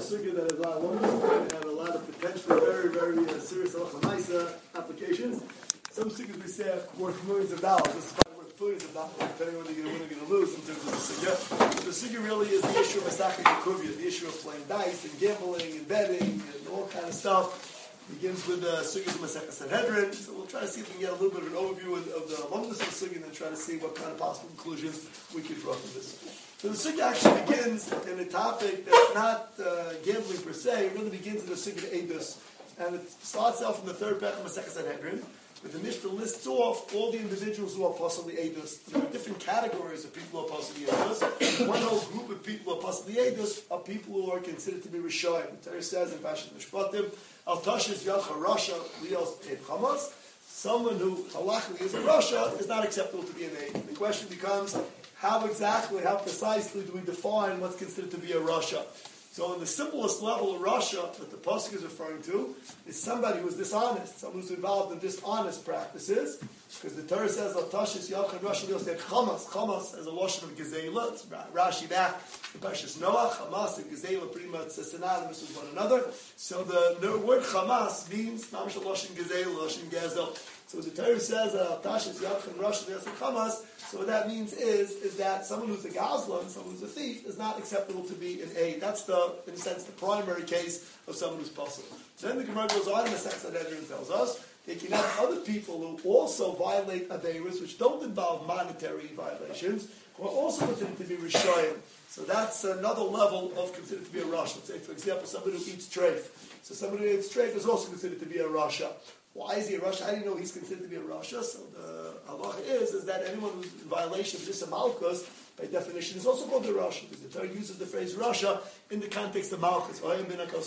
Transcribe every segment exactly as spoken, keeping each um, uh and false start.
sugya that has a lot of and have a lot of potentially very, very uh, serious halacha maisa applications. Some sugyas we say are worth millions of dollars. This is probably worth billions of dollars, depending on whether you're going to win or going to lose in terms of the sugya. But the sugya really is the issue of masakik kuvia, the issue of playing dice and gambling and betting and all kind of stuff. Begins with the sugyas of Masechet Sanhedrin. So we'll try to see if we can get a little bit of an overview of, of the alumnus of the sugya and then try to see what kind of possible conclusions we could draw from this. So the sugya actually begins in a topic that's not uh, gambling per se. It really begins in the sugya of Eidos. And it starts out from the third parak of Masechet Sanhedrin, where the Mishnah lists off all the individuals who are possibly Eidos. There are different categories of people who are possibly Eidos. One whole group of people who are possibly Eidos are people who are considered to be Rishayim. The Torah says in Parashat Mishpatim, Al Tashish Yalcha Rasha Lios Eid Chamas. Someone who halachically is a Rasha is not acceptable to be an Eid. The question becomes, how exactly, how precisely do we define what's considered to be a Rasha? So on the simplest level of Rasha that the Pasuk is referring to is somebody who's dishonest, someone who's involved in dishonest practices, because the Torah says, Tashis Yalchan Rasha Lios said Chamas, Chamas as a lotion of Gezeilah, it's Rashi back, the Parshas Noah, Chamas and Gezeilah pretty much synonymous with one another. So the, the word Chamas means Mamash lotion Gezeilah, lotion Gezel. So the Torah says, Tashis Yalchan Rasha Lios said Chamas. So what that means is, is that someone who's a gazlan, someone who's a thief, is not acceptable to be an aid. That's the, in a sense, the primary case of someone who's possible. Then the Gemara goes on in the Masechet Sanhedrin and tells us they can have other people who also violate averos, which don't involve monetary violations, who are also considered to be rishayim. So that's another level of considered to be a rasha. Let's say, for example, somebody who eats treif. So somebody who eats treif is also considered to be a rasha. Why is he a rasha? How do you know he's considered to be a rasha? So the halacha is, is that anyone who's in violation of this malchus, by definition, is also called a rasha, because the Torah uses the phrase rasha in the context of malchus. The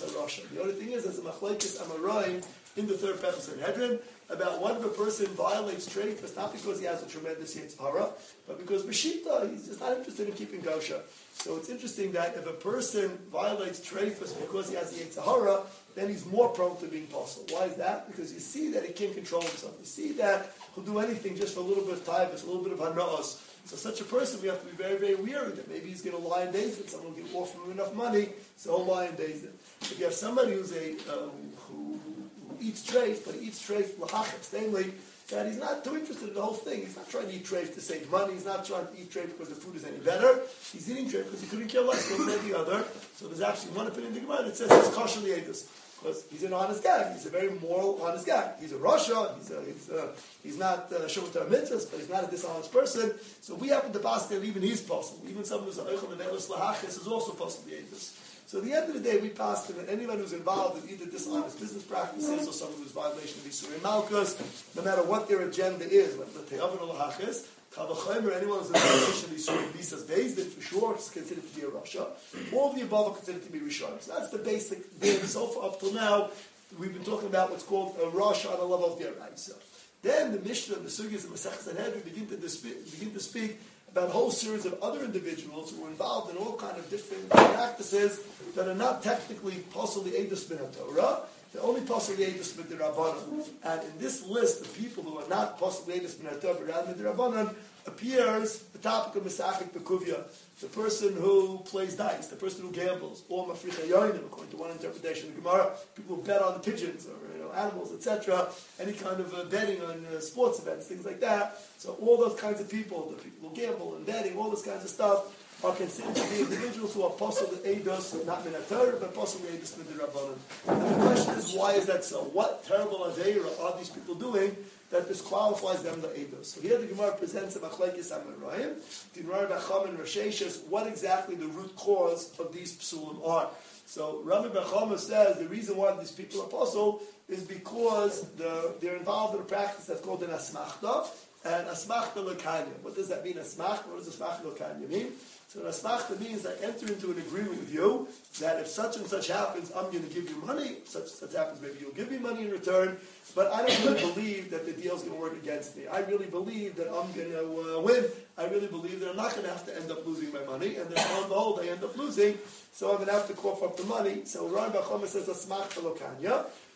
only thing is, there's a machlekes amarayim in the third parak of Sanhedrin about when a person violates treif, it's not because he has a tremendous yitzhara, but because b'shita, he's just not interested in keeping kosher. So it's interesting that if a person violates treifus because he has a yitzhara, then he's more prone to being possible. Why is that? Because you see that he can't control himself. You see that he'll do anything just for a little bit of taivus, a little bit of hana'os. So such a person, we have to be very, very wary that maybe he's going to lie in days and someone will give offer him enough money, so he'll lie in days. If you have somebody who's a uh, who, who eats treif, but he eats treif l'chachas, namely that he's not too interested in the whole thing. He's not trying to eat treif to save money. He's not trying to eat treif because the food is any better. He's eating treif because he couldn't care less one than the other. So there's actually one opinion in the Gemara that says he's kosher li'edus. Because he's an honest guy. He's a very moral, honest guy. He's a rasha. He's, a, he's, a, he's not showing Torah mitzvahs, but he's not a dishonest person. So we happen to pass that even he's possible. Even someone who's a eichel and eichel lahachis is also possible li'edus. So at the end of the day, we pass that anyone who's involved in either dishonest business practices or someone who's violation of Yisurim Malchus, no matter what their agenda is, whether they're te'avon or lahachis, Chavachomer, anyone who's in violation of Yisurim Bisas days, then for sure is considered to be a rasha. All of the above are considered to be rishon. So that's the basic thing. So far up till now, we've been talking about what's called a rasha on the level of the Araisa. Then the Mishnah, the Sugyas of Masechet Sanhedrin begin to speak, begin to speak about a whole series of other individuals who were involved in all kind of different practices that are not technically possibly Eidos min Torah. They're only possibly Eidos min Rabbanan. And in this list of people who are not possibly Eidos min Torah, but rather min Rabbanan, appears the topic of Masakik Bekuvia, the person who plays dice, the person who gambles, or Mafricha Yoinim, according to one interpretation of the Gemara, people who bet on the pigeons or you know, animals, et cetera, any kind of uh, betting on uh, sports events, things like that. So all those kinds of people, the people who gamble and betting, all those kinds of stuff, are considered to be individuals who are possibly Eidos, not min Torah, but possibly Eidos min Rabbanan. And the question is, why is that so? What terrible aveira are these people doing that disqualifies them the Eidos? So here the Gemara presents a machlekes amarayim, Dinrar Bacham and Rasheshes, what exactly the root cause of these psulim are. So Rabbi Bacham says the reason why these people are apostle is because the, they're involved in a practice that's called an asmachta, and asmachta l'kanya. What does that mean, asmachta? What does asmachta l'kanya mean? So an asmachta means I enter into an agreement with you that if such and such happens, I'm going to give you money. If such and such happens, maybe you'll give me money in return. But I don't really believe that the deal's going to work against me. I really believe that I'm going to uh, win. I really believe that I'm not going to have to end up losing my money. And then on the whole, I end up losing. So I'm going to have to cough up the money. So Ran Bachama says asmachta l'kanya.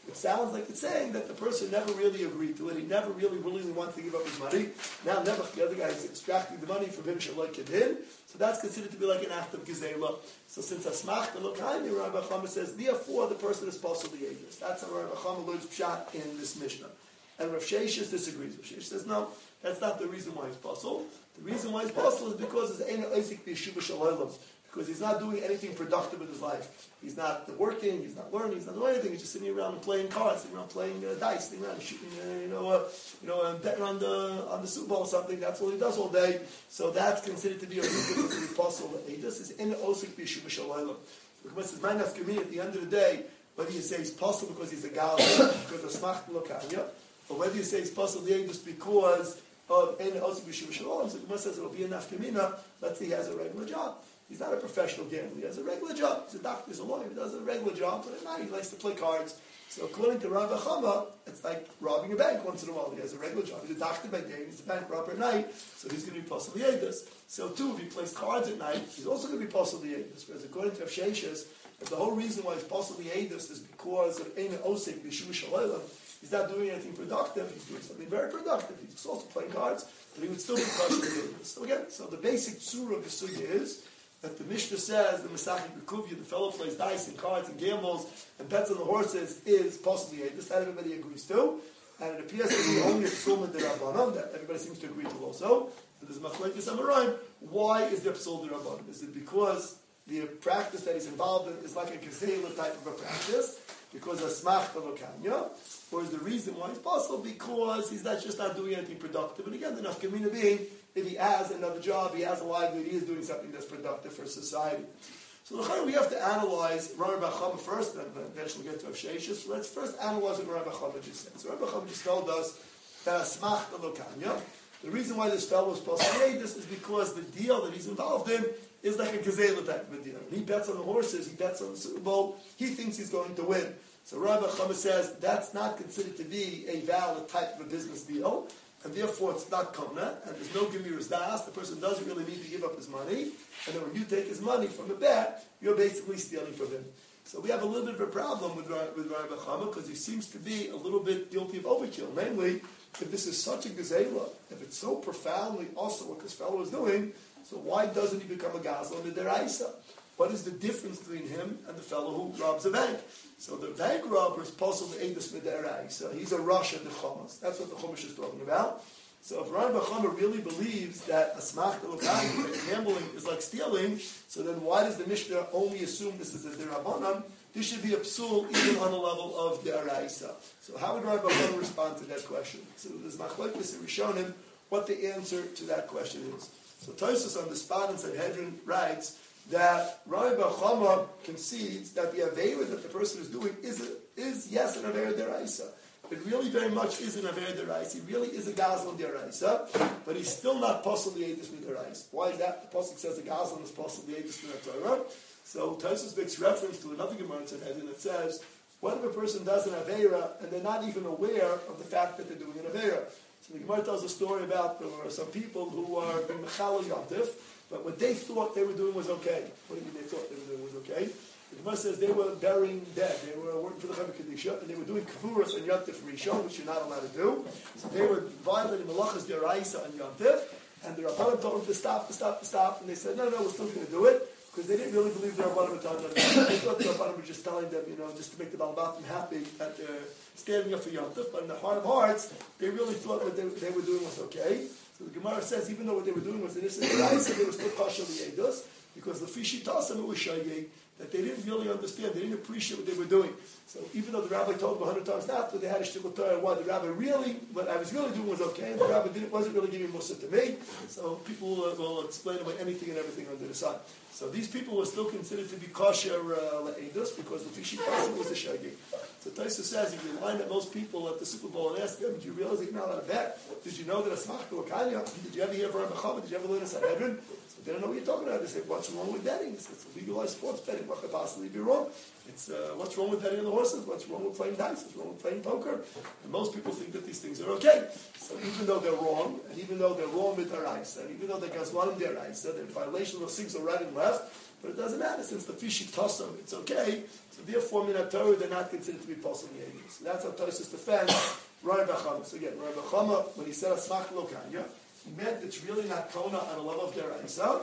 it sounds like it's saying that the person never really agreed to it. He never really willingly wants to give up his money. Now, never the other guy is extracting the money from him, shaloi kedin. So that's considered to be like an act of gezela. So since asmach the lokayim, Rabbi Chama says, therefore the person is possibly ageless. That's how Rabbi Chama learns pshat in this Mishnah. And Rav Sheshes disagrees. Rav Sheshes says, no, that's not the reason why it's possible. The reason why it's possible is because it's ein oisik b'yeshuva shalom. Because he's not doing anything productive in his life. He's not working, he's not learning, he's not doing anything. He's just sitting around and playing cards, sitting around playing uh, dice, sitting around shooting, uh, you know, uh, you know, uh, betting on the on the Super Bowl or something. That's all he does all day. So that's considered to be a reason to be possible. He just is in the osik b'yeshuva shalom. Because it's my nafkamina at the end of the day, whether you say he's possible because he's a gal, because of smach lokanya, or whether you say he's possible just because of in the osik b'yeshuva shalom. So the Gemara says it'll be a nafkamina. Let's say he has a regular job. He's not a professional gambler. He has a regular job. He's a doctor, he's a lawyer. He does a regular job, but at night he likes to play cards. So according to Rabbi Chama, it's like robbing a bank once in a while. He has a regular job. He's a doctor by day, he's a bank robber at night, so he's going to be possibly Yedus. So too, if he plays cards at night, he's also going to be possibly Yedus. Whereas according to Rav Sheshes, the whole reason why he's possibly Yedus is because of Ein Osik B'Shuv Shalom. He's not doing anything productive. He's doing something very productive. He's also playing cards, but he would still be possibly Yedus. So again, so the basic surah of the sugya is that the Mishnah says the Mesachik B'Kuvya, the fellow plays dice and cards and gambles and bets on the horses, is possibly Yedus. That everybody agrees to. And it appears to be only a Psul D'Rabbanan that everybody seems to agree to also. But there's Machlekes Amoraim. Why is there Psul D'Rabbanan? Is it because the practice that he's involved in is like a Gezela type of a practice? Because of Smach L'Lokanya? Or is the reason why it's possible because he's not just not doing anything productive? And again, the Nafkamina being, if he has another job, he has a livelihood, he is doing something that's productive for society. So we have to analyze Rabbi Chama first, and then eventually get to Rav Sheshes. So let's first analyze what Rabbi Chama just said. So Rabbi Chama just told us that Asmach L'Lokanya, the reason why this fellow is supposed to pay this is because the deal that he's involved in is like a Gezela type of a deal. He bets on the horses, he bets on the Super Bowl, he thinks he's going to win. So Rabbi Chama says that's not considered to be a valid type of a business deal, and therefore it's not kamna, and there's no gemiras das. The person doesn't really need to give up his money, and then when you take his money from a bet, you're basically stealing from him. So we have a little bit of a problem with, with Rabbi Chama because he seems to be a little bit guilty of overkill. Namely, if this is such a gezela, if it's so profoundly also what this fellow is doing, so why doesn't he become a gazla in the deraisa? What is the difference between him and the fellow who robs a bank? So the bank robber is possible to Eidus Miderai. So he's a Rosh of the Chumash. That's what the Chumash is talking about. So if Rabbi Chama really believes that Asmach L'Lokayim, that gambling is like stealing, so then why does the Mishnah only assume this is a Derabanan? This should be a psul even on the level of the Araisa. So how would Rabbi Chama respond to that question? So there's Machlekes in Rishonim what the answer to that question is. So Tosfos on the spot in Sanhedrin writes that Rabbi Chama concedes that the Aveira that the person is doing is, a, is yes, an Aveira Deraisa. It really very much is an Aveira Deraisa. He really is a Gazlan Deraisa, but he's still not possibly Eidus Miderais. Why is that? The Pasuk says the Gazlan is possibly Eidus Miderais. So Tosfos makes reference to another Gemara in Sanhedrin that says, what if a person does an Aveira and they're not even aware of the fact that they're doing an Aveira? So the Gemara tells a story about there were some people who are in Mechal Yontif, but what they thought they were doing was okay. What do you mean they thought they were doing was okay? The Gemara says they were burying dead. They were working for the Chevra Kedisha, and they were doing Kavuras and Yontif Rishon, which you're not allowed to do. So they were violating Malachas Deraisa and Yontif, and the Rabbanim told them to stop, to stop, to stop, and they said, no, no, we're still going to do it, because they didn't really believe the Rabbanim were telling them. They thought the Rabbanim were just telling them, you know, just to make the Balbatim happy that they're standing up for Yontif, but in the heart of hearts, they really thought what they, they were doing was okay. So the Gemara says, even though what they were doing was innocent Deraisa, they were still kosher L'Eidus, because the Fishi Tasam it was Shayei, that they didn't really understand, they didn't appreciate what they were doing. So even though the rabbi told them a hundred times not to, they had a shtickle Torah. Why the rabbi really, what I was really doing was okay, and the rabbi didn't, wasn't really giving mussar to me. So people uh, will explain about anything and everything under the sun. So these people were still considered to be kosher L'Eidus because the Fishi Tasam was a Shagi. So Tosfos says, if you line up most people at the Super Bowl and ask them, did you realize that you're not allowed to bet? Did you know that Asmach L'Lokayim? Did you ever hear of Rabbi Chama? Did you ever learn a Sanhedrin? They don't know what you're talking about. They say, what's wrong with betting? It's, it's legalized sports betting. What could possibly be wrong? It's uh, what's wrong with betting on the horses? What's wrong with playing dice? What's wrong with playing poker? And most people think that these things are okay. So even though they're wrong, and even though they're wrong with their eyes, and even though they're gazlanim their eyes, they're in violation of those things are right and left, but it doesn't matter since the fishi tosam, it's okay. So therefore, min Torah, they're not considered to be possible yedus. So that's how Tosfos defends Rabbi Chama. So again, Rabbi Chama, when he said asmach lo kanya, he meant it's really not kona on a level of deraisa.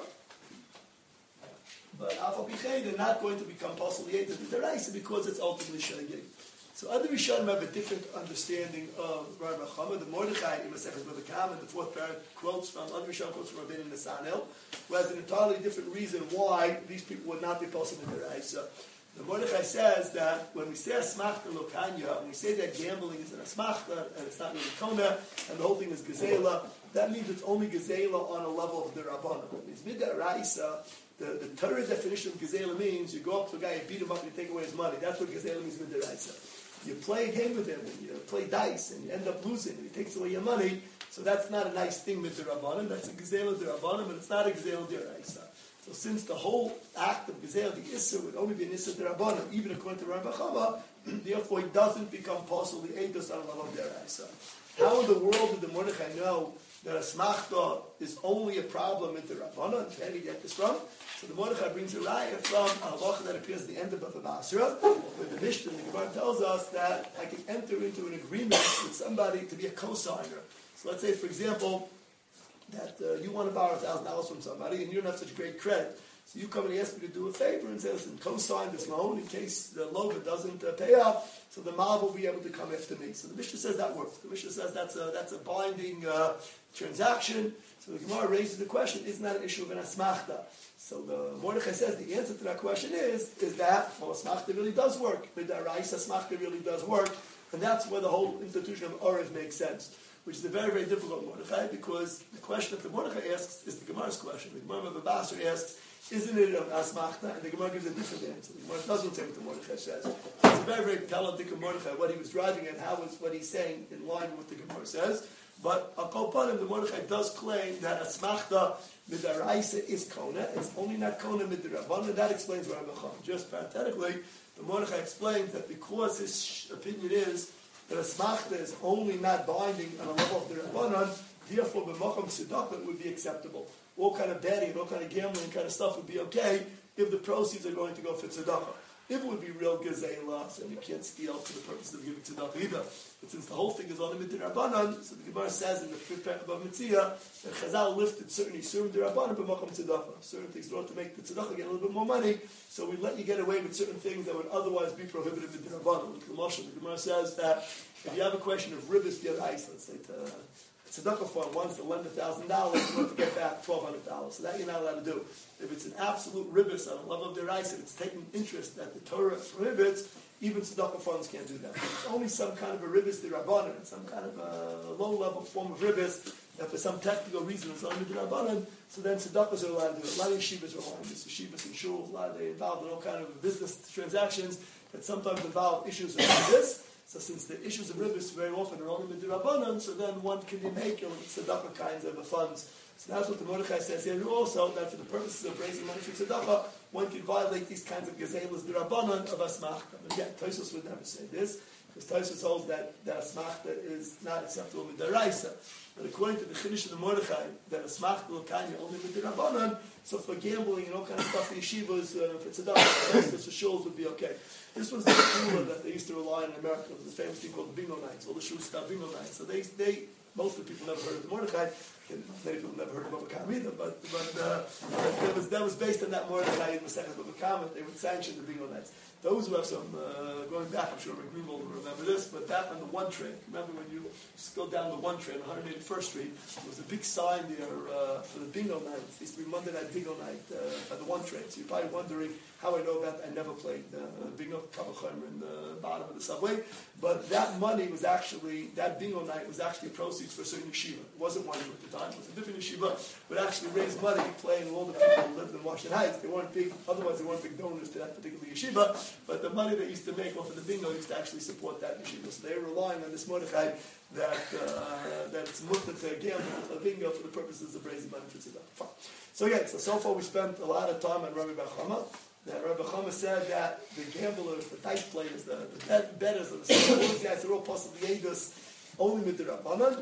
But afal pichei, they're not going to become possible yedus in deraisa because it's ultimately shagig. So other Rishonim have a different understanding of Rabbi Chama. The Mordechai in Masechet Bava Kama, in the fourth parak, quotes from other Rishonim, quotes from Rabbeinu Nesanel, who has an entirely different reason why these people would not be possible in deraisa. The Mordechai says that when we say asmachta lo kanya, when we say that gambling is an asmachta and it's not really kona, and the whole thing is gezela, that means it's only gezela on a level of the rabbanon. It means midaraisa. The, the Torah definition of gezela means you go up to a guy, you beat him up, and you take away his money. That's what gezela means midaraisa. You play a game with him, and you play dice, and you end up losing, and he takes away your money. So that's not a nice thing midrabanan. That's a gezela derabanan, but it's not a gezela deraisa. So since the whole act of Gezel, the Issa, would only be an Issa Derabanan, even according to Rabbi Chama, therefore it doesn't become possible the Eidos on a level of Deraisa. How in the world did the Mordechai know that a Smachta is only a problem in the Rabbanan? Where did he get this from? So the Mordechai brings a raya from a halacha that appears at the end of Bava Basra, where the Mishnah, the Gemara tells us that I can enter into an agreement with somebody to be a co-signer. So let's say, for example, that uh, you want to borrow one thousand dollars from somebody and you don't have such great credit. So you come and ask me to do a favor and say, listen, co-sign this loan in case the loan doesn't uh, pay up, so the Mav will be able to come after me. So the Mishnah says that works. The Mishnah says that's a, that's a binding uh, transaction. So the Gemara raises the question, isn't that an issue of an asmachta? So the Mordechai says the answer to that question is, is that, well, asmachta really does work. Midaraisa asmachta really does work. And that's where the whole institution of Orev makes sense. Which is a very, very difficult Mordechai, because the question that the Mordechai asks is the Gemara's question. The Gemara of Basra asks, isn't it an asmachta? And the Gemara gives a different answer. The Gemara doesn't say what the Mordechai says. It's a very, very pelantic Mordechai, what he was driving at, how is what he's saying in line with what the Gemara says. But I'll call upon him, the Mordechai does claim that asmachta midaraisa is kona. It's only not kona midarabban, and that explains Rabbi Chama. Just parenthetically, the Mordechai explains that because his opinion is that a smachta is only not binding on a level of the Rabbanan, therefore b'macham tzedakah would be acceptable. All kind of betting, all kind of gambling kind of stuff would be okay if the proceeds are going to go for tzedakah. If it would be real gezeilas, and you can't steal for the purpose of giving tzedakah either. But since the whole thing is on the midrabanan, so the Gemara says in the fifth paragraph of Mitzia that Chazal lifted certain isurim derabanan b'macham tzedakah. Certain things in order to make the tzedakah get a little bit more money, so we let you get away with certain things that would otherwise be prohibited midrabanan. Like the Moshe, the Gemara says that if you have a question of ribbis diarais, let's say to tzedakah fund wants to lend a thousand dollars in order to get back twelve hundred dollars, so that you're not allowed to do. If it's an absolute ribbis on a level of deraisa, it's taking interest that the Torah prohibits, even tzedakah funds can't do that. It's only some kind of a ribbis derabanan, some kind of a low-level form of ribbis that for some technical reason is only derabanan, so then tzedakahs are allowed to do it. A lot of yeshivas are allowed to do this. Yeshivas and shuls, a lot of they involved in all kind of business transactions that sometimes involve issues of ribbis. So since the issues of ribbis very often are only midrabanan, so then one can be making tzedakah kinds of funds. So that's what the Mordechai says here also, that for the purposes of raising money for tzedakah, one can violate these kinds of gezelas derabanan of asmachta. Again, Tosfos would never say this, because Tosfos holds that, that asmachta is not acceptable with deraisa. But according to the Chiddush of the Mordechai, that asmachta l'kanya only with derabanan, so for gambling and all kind of stuff, the yeshivas, uh, for tzedakah, for shuls would be okay. This was the formula that they used to rely on in America. It was a famous thing called the bingo nights. All the shul style bingo nights. So they, they, most of the people never heard of the Mordechai. And many people never heard of Bava Kama either. But, but uh, that was that was based on that Mordechai in the second Bava Kama. They would sanction the bingo nights. Those who have some uh, going back, I'm sure Rick Greenwald will remember this. But back on the one train, remember when you just go down the one train, one hundred eighty-first Street, there was a big sign there uh, for the bingo nights. It used to be Monday night bingo night uh, at the one train. So you're probably wondering how I know that. I never played uh, bingo, Kabbalah in the bottom of the subway. But that money was actually, that bingo night was actually proceeds for a certain yeshiva. It wasn't one at the time, it was a different yeshiva, but actually raised money playing with all the people who lived in Washington Heights. They weren't big, otherwise they weren't big donors to that particular yeshiva, but the money they used to make off of the bingo used to actually support that yeshiva. So they were relying on this Mordechai that, uh, that it's mutter to gamble a bingo for the purposes of raising money for tzedakah. So again, so, so far we spent a lot of time on Rabbi Bar Chama. That Rabbi Chama said that the gamblers, the dice players, the, the bet, bettors, the sports guys are all possibly edus only with the Rabbanan.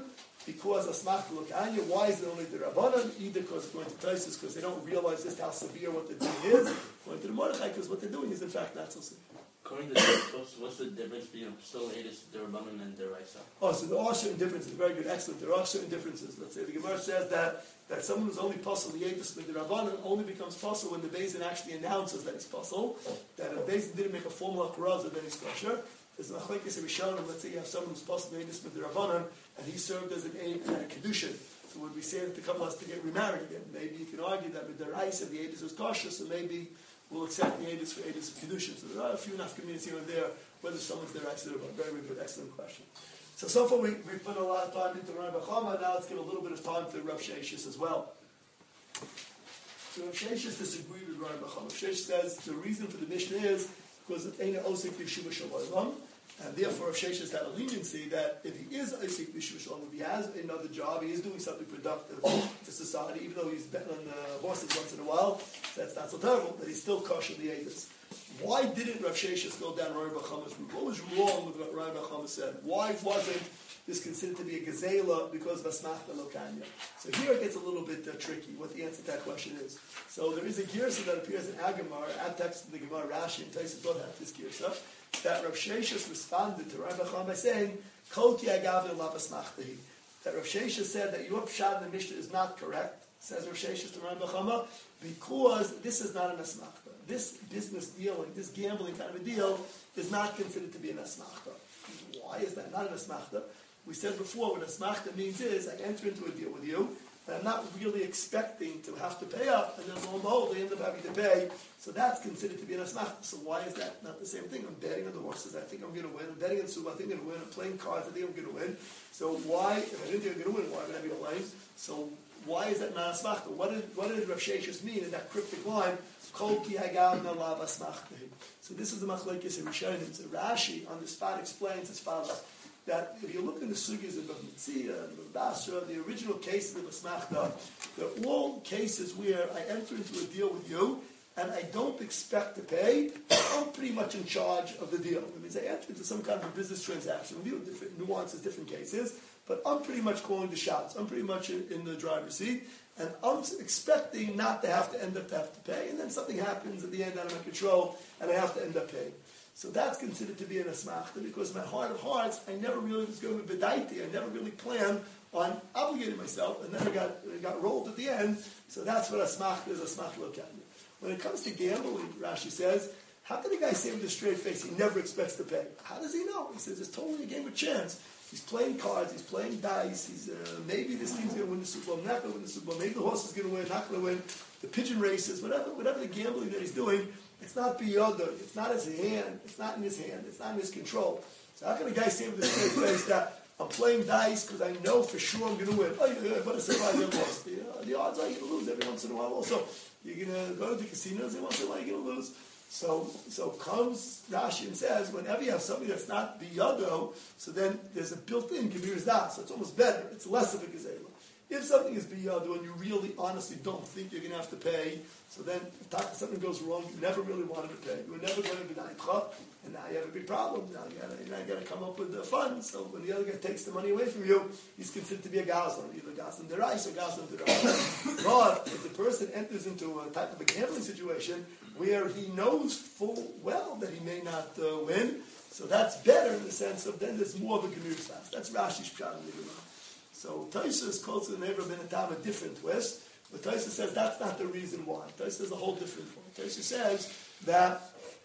because Asmachta Lokanya. Why is it only the Rabbanan? Either because according to Taisus, because they don't realize just how severe what they're doing is, according to the Mordechai, because what they're doing is in fact not so severe. According to Taisus, what's the difference between Psul Eidus, the Rabbanan, and the Raisa? Oh, so there are certain differences. Very good, excellent. There are certain differences. Let's say the Gemara says that that someone who's only puzzle the Eidus with the Rabbanan only becomes puzzle when the Beis Din actually announces that he's puzzle. That if Beis Din didn't make a formal akrazah, then he's kosher. There's a machlekes Rishonim. Let's say you have someone who's puzzle the Eidus with the Rabbanan, and he served as an aid at a kedushin. So would we say that the couple has to get remarried again? Maybe you can argue that with the Raisa the Eidus is kosher, so maybe we'll accept the Eidus for Eidus of kedushin. So there are a few enough communities here and there whether someone's the Raisa or not. Very, very good, excellent question. So so far we we put a lot of time into Rav Chama. Now let's give a little bit of time to Rav Sheshes as well. So Rav Sheshes disagreed with Rav Chama. Rav Sheshes says the reason for the Mishnah is because it ain't osik b'shuva shalom, and therefore Rav Sheshes had a leniency that if he is osik b'shuva shalom, if he has another job, he is doing something productive to society, even though he's betting on the horses once in a while, that's not so terrible, that he's still kosher the Eidus. Why didn't Rav Sheshes go down Rav Chama's route? What was wrong with what Rav Chama said? Why wasn't this considered to be a gazela because of Asmachta Lokanya? So here it gets a little bit uh, tricky, what the answer to that question is. So there is a girsa that appears in Agamar, at text in the Gemara Rashi, and Taisus both have this girsa, that Rav Sheshes responded to Rav Chama by saying, Kol ki agavin lav asmachtahi. That Rav Sheshes said that your pshat in the Mishnah is not correct, says Rav Sheshes to Rav Chama, because this is not an asmachta. This business dealing, this gambling kind of a deal, is not considered to be an asmachta. Why is that not an asmachta? We said before, what asmachta means is, I enter into a deal with you, and I'm not really expecting to have to pay up, and then lo and behold, they end up having to pay, so that's considered to be an asmachta. So why is that not the same thing? I'm betting on the horses, I think I'm going to win. I'm betting on Suba, I think I'm going to win. I'm playing cards, I think I'm going to win. So why, if I didn't think I'm going to win, why would I be playing? So why is that not asmachta? What did, what did Rav Sheshes mean in that cryptic line? Kol ki hagav na lav asmachtahi. So this is the machlekes in Rishonim. So Rashi on the spot explains as follows: that if you look in the sugyas of Mitzia and Basra, the original cases of asmachta, they're all cases where I enter into a deal with you and I don't expect to pay. I'm pretty much in charge of the deal. It means I enter into some kind of a business transaction. We deal with different nuances, different cases, but I'm pretty much calling the shots. I'm pretty much in, in the driver's seat. And I'm expecting not to have to end up to have to pay, and then something happens at the end out of my control, and I have to end up paying. So that's considered to be an asmachta, because in my heart of hearts, I never really was going to bedaiti. I never really planned on obligating myself, and then I got I got rolled at the end. So that's what asmachta is, asmachta lokanya. When it comes to gambling, Rashi says, how can a guy say with a straight face he never expects to pay? How does he know? He says it's totally a game of chance. He's playing cards, he's playing dice, he's uh, maybe this team's going to win the Super Bowl, not going to win the Super Bowl, maybe the horse is going to win, not going to win, the pigeon races, whatever whatever the gambling that he's doing, it's not beyond, it's not his hand, it's not in his hand, it's not in his control. So how can a guy say with a straight face that I'm playing dice because I know for sure I'm going to win? Oh, yeah, but it's a I lost. The, uh, the odds are you're going to lose every once in a while also. You're going to go to the casinos and once in a while you're going to lose. So, so comes Rashi and says, whenever you have something that's not biyado, so then there's a built-in kabir das, so it's almost better. It's less of a gazela. If something is biyado and you really, honestly don't think you're going to have to pay, so then if something goes wrong, you never really wanted to pay. You were never going to be na'itcha, and now you have a big problem. Now you got you got to come up with the funds. So when the other guy takes the money away from you, he's considered to be a gazlan, either gazlan derais or gazlan derais. But if the person enters into a type of a gambling situation where he knows full well that he may not uh, win, so that's better in the sense of then there's more of a gemir fast. That's Rashi's pshat in the Gemara. So Taisus calls the neighbor ben Atam a different twist, but Taisus says that's not the reason why. Taisus says a whole different point. Taisus says that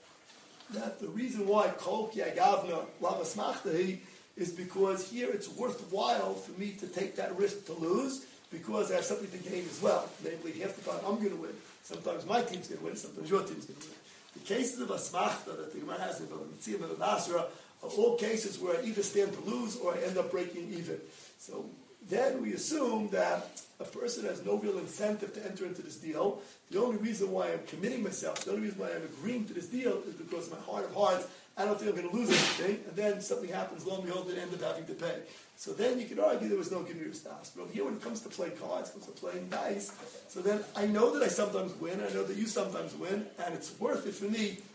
that the reason why kol ki agavna lavas machtahi is because here it's worthwhile for me to take that risk to lose because I have something to gain as well. Namely, half the time I'm going to win. Sometimes my team's going to win. Sometimes your team's going to win. The cases of asmachta that the Gemara has in Mitzia and Basra are all cases where I either stand to lose or I end up breaking even. So then we assume that a person has no real incentive to enter into this deal. The only reason why I'm committing myself, the only reason why I'm agreeing to this deal is because in my heart of hearts, I don't think I'm going to lose anything, and then something happens, lo and behold, they end up having to pay. So then you could argue there was no Gemir Stas. But over here, when it comes to play cards, when it comes to playing dice, so then I know that I sometimes win, I know that you sometimes win, and it's worth it for me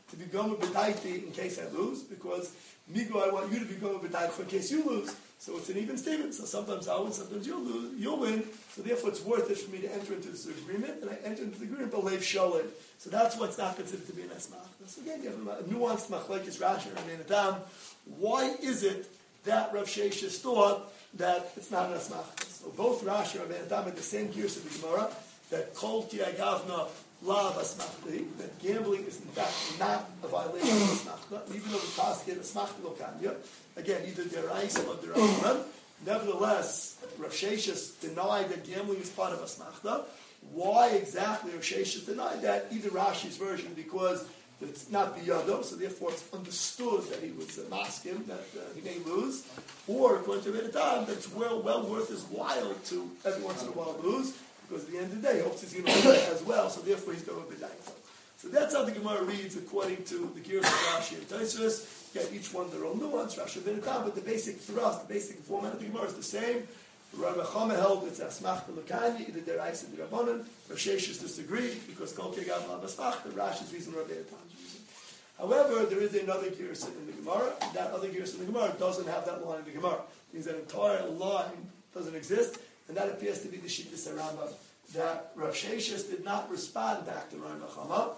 to be gomer b'daiti in case I lose, because migo, I want you to be gomer b'daiti in case you lose. So it's an even statement. So sometimes I'll win, sometimes you'll lose, you'll win. So therefore, it's worth it for me to enter into this agreement, and I enter into the agreement b'leiv sholem. So that's what's not considered to be an asmachta. So again, you have a nuanced machlekes Rashi and Rabbeinu Tam. Why is it that Rav Sheshes thought that it's not an asmachta? So both Rashi and Rabbeinu Tam had the same gears of the Gemara, that kol ki agavna lav asmachta, that gambling is in fact not a violation of asmachta, even though the task is asmachta lo kanya. Again, either deraisa or deraisa. Nevertheless, Rav Sheshes denied that gambling is part of asmachta. Why exactly Rav Sheshes denied that? Either Rashi's version, because it's not biyado, so therefore it's understood that he was a maskim, that uh, he may lose, or according to Rabbeinu Tam, that it's well, well worth his while to every once in a while lose, because at the end of the day, he hopes he's going to win as well, so therefore he's going to be dying. So that's how the Gemara reads according to the gears of Rashi and Tosfos. Get each one their own nuance, Rashi and Rabbeinu Tam, but the basic thrust, the basic format of the Gemara is the same. Rabbi Chama held it's asmachta l'kanya, either deraisa or derabanan. Rav Sheshes disagreed because kol kegav la asmachta. Rashi's reason, Rabbeinu Tam's reason. However, there is another gerson in the Gemara. That other gerson in the Gemara doesn't have that line in the Gemara. It means that entire line doesn't exist, and that appears to be the Shittas Rambam. That Rav Sheshes did not respond back to Rabbi Chama.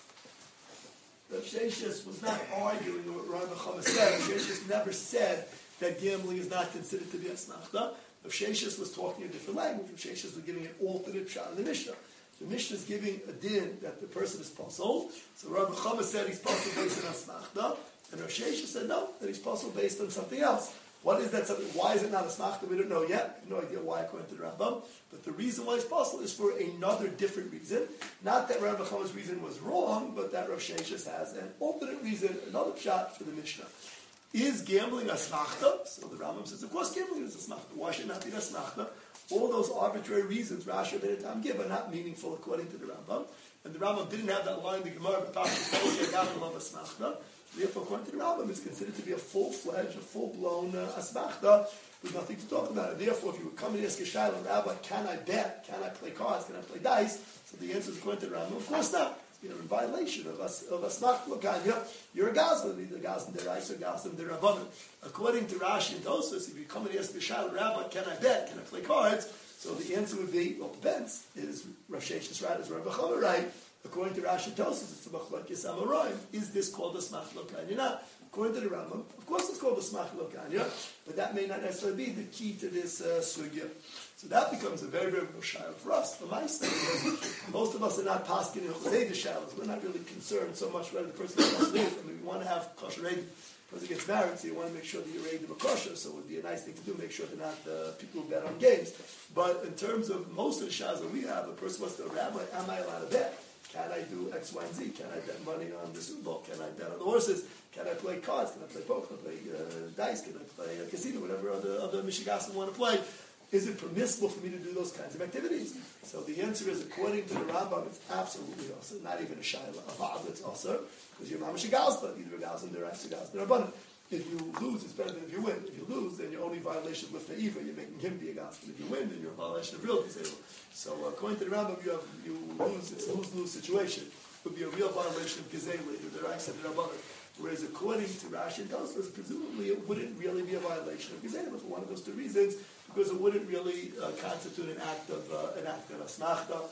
Rav Sheshes was not arguing with what Rabbi Chama said. Rav Sheshes never said that gambling is not considered to be asmachta. Rav Sheshes was talking a different language. Rav Sheshes was giving an alternate shot in the Mishnah. The Mishnah is giving a din that the person is puzzled. So Rabbi Chama said he's puzzled based on asmachta, and Rav Sheshes said no, that he's puzzled based on something else. What is that something? Why is it not asmachta? We don't know yet. We have no idea why according to the Rambam. But the reason why he's puzzled is for another different reason. Not that Rabbi Chama's reason was wrong, but that Rav Sheshes has an alternate reason, another shot for the Mishnah. Is gambling asmachta? So the Rambam says, of course gambling is asmachta. Why should it not be asmachta? All those arbitrary reasons Rashi and Rabbeinu Tam give are not meaningful according to the Rambam. And the Rambam didn't have that line in the Gemara, but asmachta. Therefore, according to the Rambam, it's considered to be a full-fledged, a full-blown uh, asmachta with nothing to talk about. And therefore, if you would come and ask a shayla, Rabbi, can I bet? Can I play cards? Can I play dice? So the answer is according to the Rambam, of course not. You're in violation of us of asmachta. You're, you're a gazlan, either gazlan derais or gazlan derabanan. According to Rashi and Tosfos, if you come and ask the shayla, Rabbi, can I bet? Can I play cards? So the answer would be, well, it depends. Is Rav Sheshes right? Is Rabbi Chama right? According to Rashi and Tosfos, it's a machlokes amoraim. Is this called a asmachta l'kanya? Not. According to the Rambam, of course it's called a asmachta l'kanya, but that may not necessarily be the key to this uh, sugya. So that becomes a very, very big shayla for us. For my sake, most of us are not paskin in chosei shaylas. We're not really concerned so much whether the person is kosher. I mean, we want to have kosher ready. The person gets married, so you want to make sure that you're ready to be kosher. So it would be a nice thing to do, make sure they're not uh, people who bet on games. But in terms of most of the shaylas that we have, a person wants to, Rabbi, am I allowed to bet? Can I do X, Y, and Z? Can I bet money on the Super Bowl? Can I bet on the horses? Can I play cards? Can I play poker? Can I play uh, dice? Can I play a casino? Whatever other, other Michigasim want to play. Is it permissible for me to do those kinds of activities? So the answer is, according to the Rambam, it's absolutely also not even a shayla. A vav, it's also because you're mamash galspa, either a galspa, they're actually galspa, they're abundant. If you lose, it's better than if you win. If you lose, then you're only violation of lifnei iva. You're making him be a gospel. If you win, then you're a violation of real disabled. So uh, according to the Rambam, you have you lose. It's a lose-lose situation. It would be a real violation of gazelle, either the right side or the abundant. Whereas according to Rashi and Tosfos, presumably it wouldn't really be a violation of gazelle for one of those two reasons, because it wouldn't really uh, constitute an act of uh, an act of asmachta.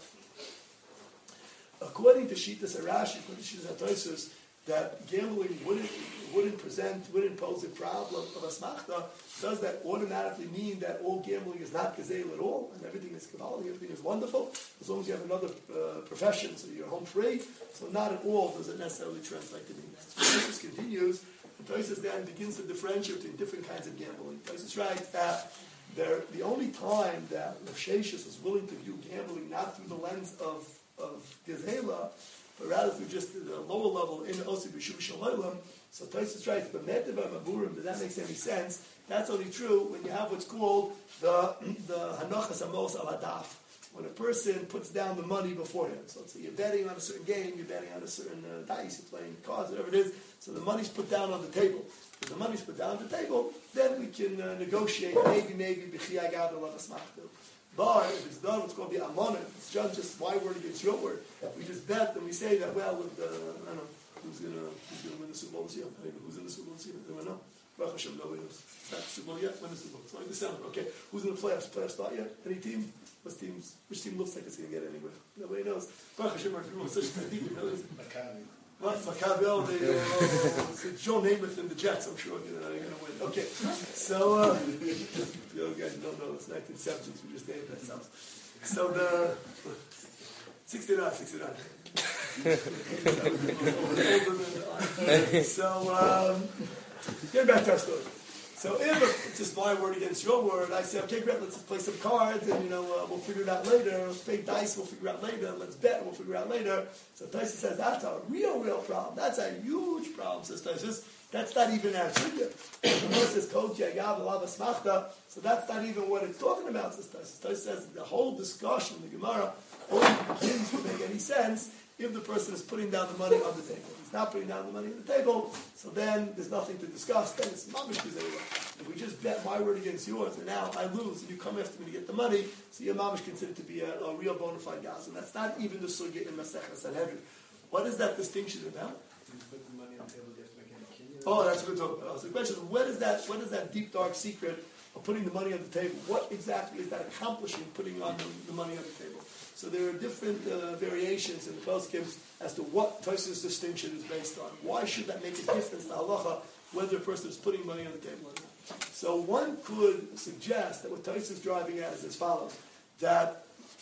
According to Shittas Rashi, according to Shittas Tosfos, that gambling wouldn't wouldn't present wouldn't pose a problem of asmachta. Does that automatically mean that all gambling is not gazelle at all, and everything is kabbalic, everything is wonderful, as long as you have another uh, profession, so you're home free? So not at all does it necessarily translate to being that. So Tosfos continues, and Tosfos then begins to differentiate between different kinds of gambling. Tosfos writes that there, the only time that Rav Sheshes was willing to view gambling not through the lens of of gazela, but rather through just the lower level in Osi B'Shuv Shalom. So Tosfos writes, but Metiv Maburim, does that make any sense? That's only true when you have what's called the the Hanochas Amos al Hadaf. When a person puts down the money beforehand. So let's say you're betting on a certain game, you're betting on a certain uh, dice, you're playing cards, whatever it is. So the money's put down on the table. If the money's put down on the table, then we can uh, negotiate, maybe, maybe, B'chi Agad Alav Asmachtu. But if it's done, it's going to be Amonah. It's just, just my word against your word. We just bet and we say that, well, with the, I don't know, Who's gonna who's gonna win the Super Bowl this year? I don't know who's in the Super Bowl this year. Anyone know? Baruch Hashem, nobody knows. It's not the Super Bowl yet. When is the Super Bowl? It's like December. Okay, who's in the playoffs? Playoffs start yet? Any team? What teams? Which team looks like it's gonna get anywhere? Nobody knows. Baruch Hashem, our people are such a deep. Maccabi. What? Maccabi? Oh, they. Uh, it's Joe Namath and the Jets. I'm sure they're gonna win. Okay, so uh, you guys don't know. It's nineteen seventies. We just named ourselves. So the sixty-nine, sixty-nine. So, um, getting back to our story. So, if it's just my word against your word, I say, okay, great, let's just play some cards, and you know, uh, we'll figure it out later. Let's play dice, we'll figure it out later. Let's bet, we'll figure it out later. So Tyson says that's a real, real problem. That's a huge problem, says Tyson. That's not even our trivia. Says so that's not even what it's talking about, says Tyson. Tyson says the whole discussion in the Gemara only begins to make any sense if the person is putting down the money on the table. If he's not putting down the money on the table, so then there's nothing to discuss. Then it's mamish anyway. If we just bet my word against yours, and now I lose, and you come after me to get the money, so your mamish considered to be a, a real bona fide gaz. And that's not even the sugya in Masechah Sanhedrin. What is that distinction about? You put the money on the table, you have to make any kinyan. Oh, that's what we're talking about. So the question is, what is that, what is that deep, dark secret of putting the money on the table? What exactly is that accomplishing, putting on the, the money on the table? So there are different uh, variations in the poskim as to what Tosfos' distinction is based on. Why should that make a difference to halacha whether a person is putting money on the table or not? So one could suggest that what Tosfos is driving at is as follows: that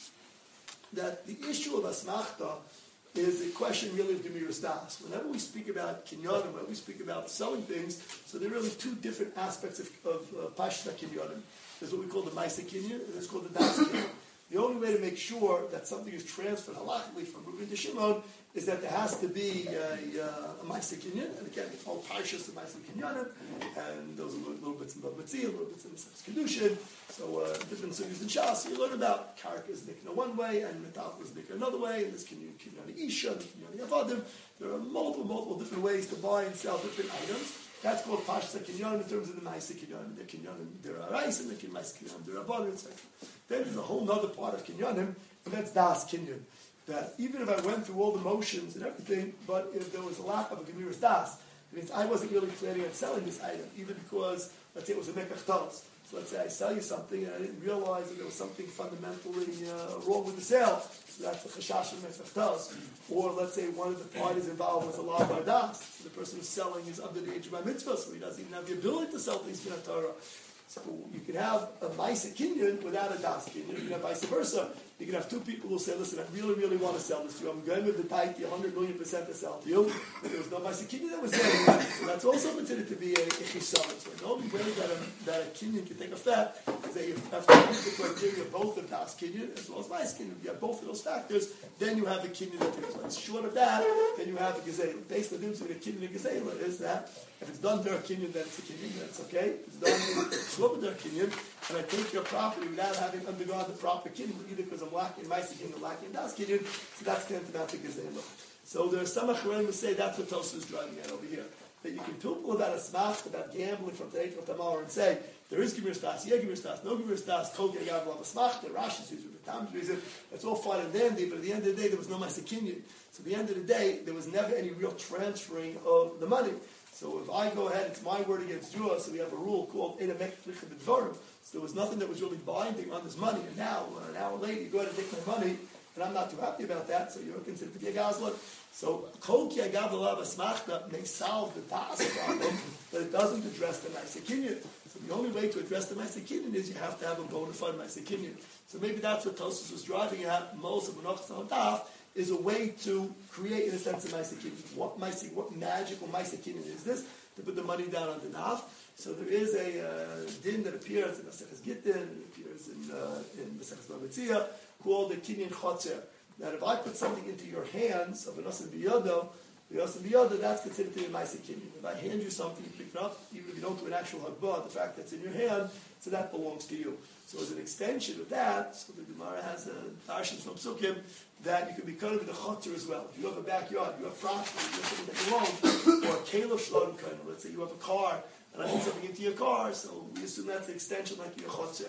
that the issue of asmachta is a question really of gemiras das. Whenever we speak about kinyanim, whenever we speak about selling things, so there are really two different aspects of, of uh, pashta kinyanim. There's what we call the ma'aseh kinyan, and there's called the das kinyan. The only way to make sure that something is transferred halachically from Reuben to Shimon is that there has to be a, a, a ma'aseh kinyan, and again, it's all parshas of ma'aseh kinyanim, and those are little, little bits in Bava Metzia, little bits in the Sefer Kedushin. So uh, different sugyas in Shas. So you learn about karka is nikna one way, and metal is nikna another way, and there's kinyan kinyan isha, kinyan avadim. There are multiple, multiple different ways to buy and sell different items. That's called pashta kinyan in terms of the ma'aseh kinyan. The kinyanim there are rice, and the ma'aseh kinyanim there are avadim, et cetera. Then there's a whole other part of kinyanim, and that's das kinyan. That even if I went through all the motions and everything, but if there was a lack of a gemiras das, it means I wasn't really planning on selling this item, even because, let's say it was a mekach talos. So let's say I sell you something and I didn't realize that there was something fundamentally uh, wrong with the sale. So that's the chashash of mekach talos. Or let's say one of the parties involved was a law bar das. So the person who's selling is under the age of my mitzvah, so he doesn't even have the ability to sell things in Torah. So you can have a ma'aseh kinyan without a das kinyan. You can have vice versa. You can have two people who say, listen, I really, really want to sell this to you. I'm going with the tight, one hundred million percent to sell to you. But there was no ma'aseh kinyan that was there. So that's also considered to be a chisaron. So the only way that a, that a kinyan can take effect is that you have to meet the criteria of both the das kinyan as well as ma'aseh kinyan. If you have both of those factors, then you have a kinyan that takes place. Short of that, then you have a gezeilah. Basically, the difference between a kinyan and gezeilah is that if it's done during kinyan, then it's a kinyan, that's okay. If it's done short during kinyan, and I take your property without having undergone the proper kinyan, either because I'm lacking ma'aseh kinyan or lacking das kinyan, so that's tantamount to gezeilah. So there are some acharonim who say that's what Tosfos is driving at over here. That you can people about a smach, about gambling from today till tomorrow, and say there is gemiras das, yeah gemiras das, no gemiras das, kol ge'agav lav smach, the Rashi's reason, the Tam's reason, that's all fine and dandy, but at the end of the day there was no ma'aseh kinyan. So at the end of the day, there was never any real transferring of the money. So if I go ahead, it's my word against yours, so we have a rule called Eina Mek Plicha B'Dvarim. So there was nothing that was really binding on this money, and now, uh, an hour later, you go ahead and take my money, and I'm not too happy about that, so you're considered to be a gazlan. So Kol Ki Agav L'Lav Asmachta may solve the ta'as problem, but it doesn't address the ma'aseh kinyan. So the only way to address the ma'aseh kinyan is you have to have a bona fide ma'aseh kinyan. So maybe that's what Tosfos was driving at, most of Menachos HaDaf, is a way to create, in a sense, a ma'aseh kinyan. What ma'aseh, what magical ma'aseh kinyan is this? To put the money down on the daf. So there is a uh, din that appears in Maseches Gittin, it appears in uh, in Maseches Bava Metzia, called the kinyan chotzer. That if I put something into your hands of an asan biyado, the asan biyado, that's considered to be a ma'aseh kinyan. If I hand you something, you pick it up, even if you don't do an actual hagbah, the fact that's in your hand, so that belongs to you. So as an extension of that, so the Gemara has a darshan from Sukkim that you can be kind of the chotzer as well. If you have a backyard, you have property, you have something that you own, or a kelev shlom kind of, let's say you have a car, and I put something into your car, so we assume that's the extension like your chotzer.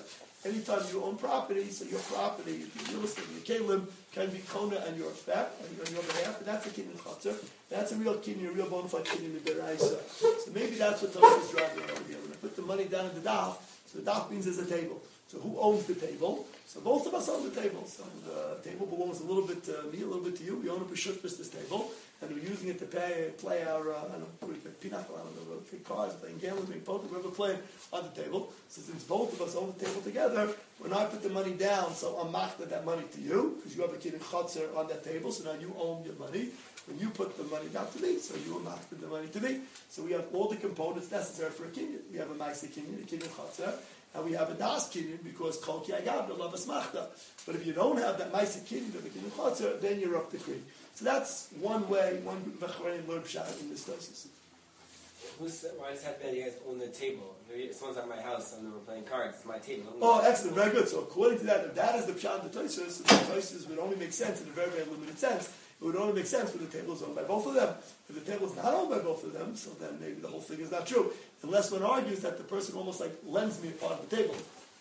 anytime you own property, so your property, your real estate, your kalim, can be kona and your effect, and on your behalf, and that's a kinyan chatzar. That's a real kinyan, a real bona fide kinyan in deraisa. So maybe that's what Tosfos is driving over here. When I put the money down in the daf, so the daf means there's a table. So who owns the table? So both of us own the table. So the table belongs a little bit to me, a little bit to you. We own a b'shut this table, and we're using it to pay, play our, uh, I don't know, what do we play, pinochle, I don't know, we're playing cards, playing gambling, playing poker, whatever we're playing on the table. So since both of us own the table together, when I put the money down, so I'm machta that money to you, because you have a kid in chotzer on that table, so now you own your money. When you put the money down to me, so you are machta the money to me. So we have all the components necessary for a kinyan. We have a ma'aseh kinyan, a kinyan chotzer, and we have a das kinyan because kol ki agam love machta. But if you don't have that ma'aseh kinyan of a kinyan chotzer, then you're up to three. So that's one way, one v'charein learn pshat in this thesis. Who's, why does it have to be that you guys own the table? Maybe someone's at my house and we're playing cards. It's my table. Oh, excellent, very good. So according to that, if that is the pshat of the Tosfos, the Tosfos would only make sense in a very, very limited sense. It would only make sense when the table is owned by both of them. If the table is not owned by both of them, so then maybe the whole thing is not true. Unless one argues that the person almost like lends me a part of the table.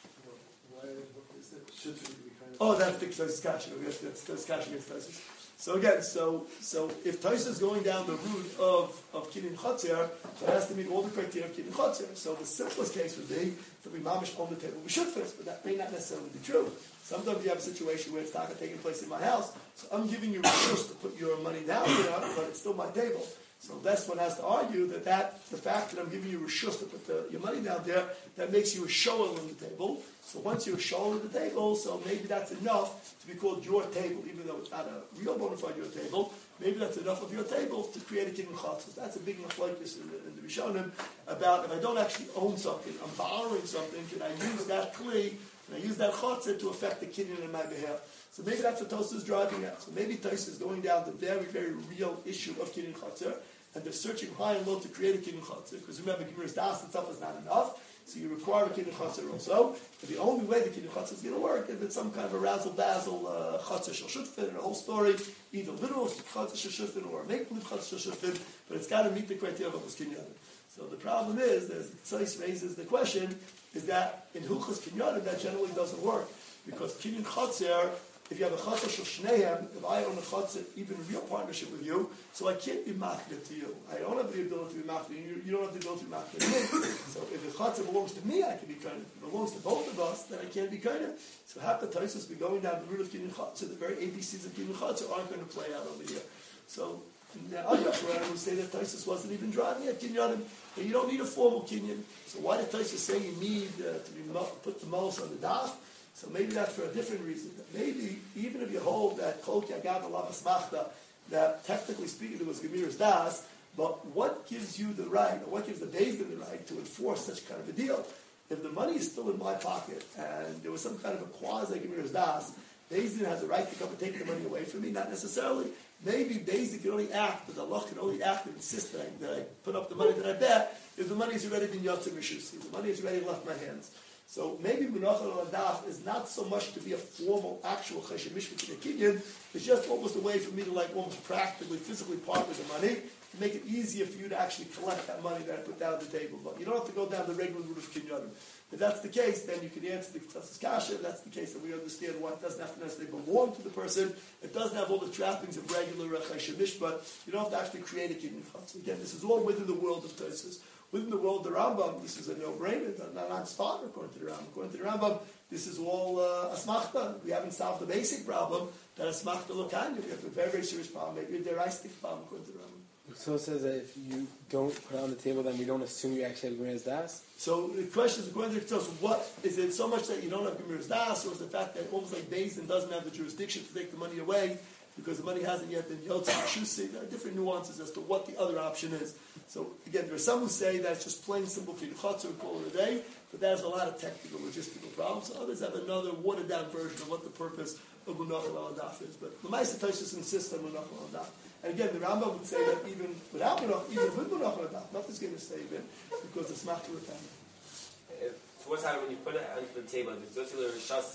Why, what is it? Should we be kind of... Oh, that's the Tosfos Kashi. That's the Kashi against Tosfos. So again, so so if Tosfos is going down the route of of kinyan chotzer, so it has to meet all the criteria of kinyan chotzer. So the simplest case would be that we mamish own the table we should first, but that may not necessarily be true. Sometimes you have a situation where it's not taking place in my house, so I'm giving you rishus to put your money down there, but it's still my table. So that's one has to argue that, that the fact that I'm giving you rishus to put the, your money down there, that makes you a shoel on the table. So once you're a shoel on the table, so maybe that's enough to be called your table, even though it's not a real bona fide your table. Maybe that's enough of your table to create a kinyan chatzos. That's a big machlokes in the, in the Rishonim about if I don't actually own something, I'm borrowing something, can I use that kli, can I use that chatzah to affect the kinyan on my behalf? So maybe that's what Tosfos is driving at. So maybe Tosfos is going down the very, very real issue of kinyan chatzah, and they're searching high and low to create a kinyan chatzah. Because remember, Gemara's das itself is not enough, so you require a kinyan chatzah also. But the only way the kinyan chatzah is going to work is if it's some kind of a razzle-dazzle uh, chatzah shel shutfin, or a whole story, either literal chatzah shel shutfin or a make-believe chatzah shel shutfin, but it's got to meet the criteria of this kinyan. So the problem is, as Tzais raises the question, is that in Hilchos Kinyanim that generally doesn't work. Because kinyan chatzah, if you have a chatzah shel shneim, if I own a chatzah, even real partnership with you, so I can't be machmir to you. I don't have the ability to be machmir, you, you don't have the ability to be machmir to me. So if the chatzah belongs to me, I can be kind of. If it belongs to both of us, then I can't be kind of. So how could Tosfos be going down the route of kinyan chatzah? The very A B Cs of kinyan chatzah aren't going to play out over here. So the other Quran would say that Tosfos wasn't even driving at kinyanim. You don't need a formal kinyan. So why did Tosfos say you need uh, to be put the most on the daf? So maybe that's for a different reason. Maybe even if you hold that kol ki agav alavas machta, that technically speaking it was Gemira's das, but what gives you the right, or what gives the Beis Din the right to enforce such kind of a deal? If the money is still in my pocket and there was some kind of a quasi Gemira's das, Beis Din has the right to come and take the money away from me, not necessarily. Maybe Beis Din can only act, but Allah can only act and insist that I, that I put up the money that I bet if the money has already been yotzer mishusi, the money has already left my hands. So maybe Menachal al-Adaf is not so much to be a formal, actual chesed mishpat in a kinyan. It's just almost a way for me to like almost practically, physically part with the money to make it easier for you to actually collect that money that I put down on the table. But you don't have to go down the regular route of kinyanim. If that's the case, then you can answer the Tzasas Kasha. If that's the case, then we understand why it doesn't have to necessarily belong to the person. It doesn't have all the trappings of regular chesed mishpat. You don't have to actually create a kinyan chatzah. Again, this is all within the world of Tosfos. Within the world of the Rambam, this is a no-brainer. It's not non-starter according to the Rambam. According to the Rambam, this is all uh, asmachta. We haven't solved the basic problem that asmachta lokanya. We have a very, very serious problem. Maybe a deristic problem according to the Rambam. So it says that if you don't put it on the table, then we don't assume you actually have Gemira's das? So the question is, according to the Tzos, what is it so much that you don't have Gemira's das, or is the fact that almost like Beis Din doesn't have the jurisdiction to take the money away because the money hasn't yet been yotzer mishusi? There are different nuances as to what the other option is. So again, there are some who say that it's just plain simple kinyan chatzah and call it a day, but that has a lot of technical, logistical problems. So others have another watered down version of what the purpose of Menachal al-Adaf is. But the Ma'aseh Tosfos insists on Menachal al-Adaf. And again, the Rambam would say that even without Menachal, even with Menachal al-Adaf, nothing's going to save it because it's not to return. So what's happening when you put it onto the table? If it's Yotzei L'Rishasi,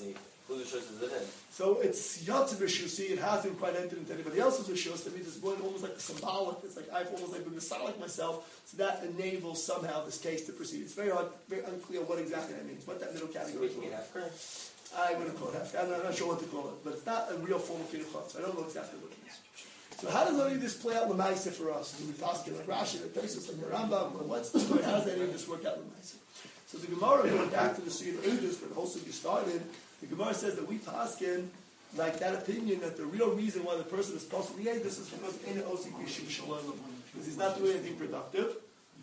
Whose rishus is it in? So it's Yatziv Rishusi, it hasn't quite entered into anybody else's Rishus. That means it's more almost like symbolic. It's like I've almost like been Masalik myself, so that enables somehow this case to proceed. It's very hard, very unclear what exactly that means, what that middle So category making it is. after? I wouldn't call it half. I'm not, I'm not sure what to call it, but it's not a real formal Kiddush Chutz. I don't know exactly what it is. So how does any of this play out Lamaisa for us? Do we pass it like Rashi, like Tosfos, like the Rambam? Or what's the story? How does any of this work out Lamaisa? So the Gemara, going back to the Sugya of Ages, where the whole Sugya started, the Gemara says that we paskin like that opinion that the real reason why the person is supposed to be this is because in osik yishuv shalom, because he's not doing anything productive.